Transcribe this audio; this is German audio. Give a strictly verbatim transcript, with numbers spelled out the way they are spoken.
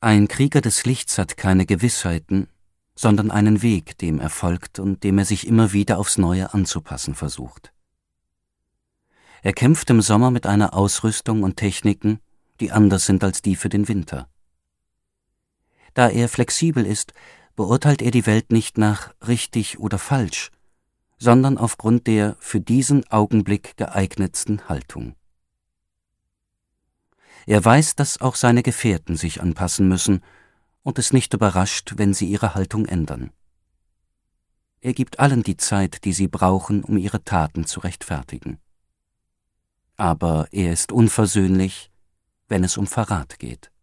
Ein Krieger des Lichts hat keine Gewissheiten, sondern einen Weg, dem er folgt und dem er sich immer wieder aufs Neue anzupassen versucht. Er kämpft im Sommer mit einer Ausrüstung und Techniken, die anders sind als die für den Winter. Da er flexibel ist, beurteilt er die Welt nicht nach richtig oder falsch, sondern aufgrund der für diesen Augenblick geeignetsten Haltung. Er weiß, dass auch seine Gefährten sich anpassen müssen und ist nicht überrascht, wenn sie ihre Haltung ändern. Er gibt allen die Zeit, die sie brauchen, um ihre Taten zu rechtfertigen. Aber er ist unversöhnlich, wenn es um Verrat geht.